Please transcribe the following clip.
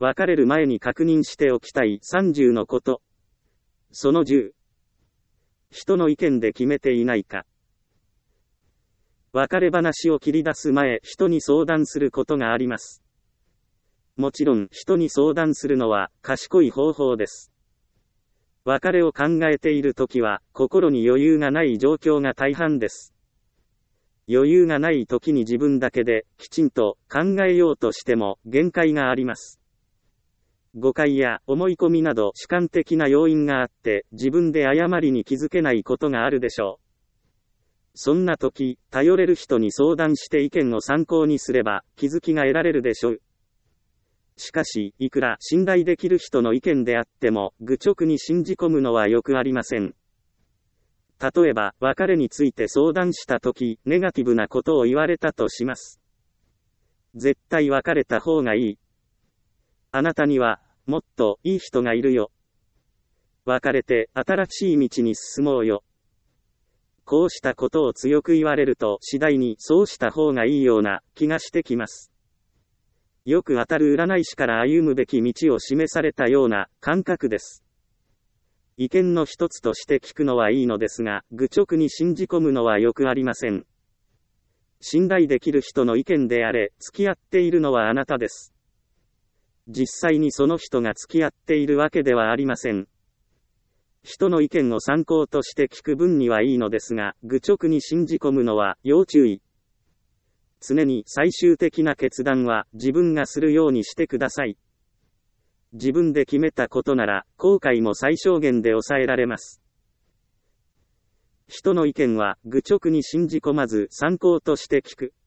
別れる前に確認しておきたい30のこと。その10。人の意見で決めていないか。別れ話を切り出す前、人に相談することがあります。もちろん、人に相談するのは賢い方法です。別れを考えているときは、心に余裕がない状況が大半です。余裕がないときに自分だけできちんと考えようとしても限界があります。誤解や思い込みなど主観的な要因があって自分で誤りに気づけないことがあるでしょう。そんな時、頼れる人に相談して意見を参考にすれば気づきが得られるでしょう。しかし、いくら信頼できる人の意見であっても愚直に信じ込むのはよくありません。例えば、別れについて相談した時、ネガティブなことを言われたとします。絶対別れた方がいい。あなたには、もっといい人がいるよ。別れて新しい道に進もうよ。こうしたことを強く言われると次第にそうした方がいいような気がしてきます。よく当たる占い師から歩むべき道を示されたような感覚です。意見の一つとして聞くのはいいのですが、愚直に信じ込むのはよくありません。信頼できる人の意見であれ、付き合っているのはあなたです。実際にその人が付き合っているわけではありません。人の意見を参考として聞く分にはいいのですが、愚直に信じ込むのは要注意。常に最終的な決断は自分がするようにしてください。自分で決めたことなら、後悔も最小限で抑えられます。人の意見は愚直に信じ込まず参考として聞く。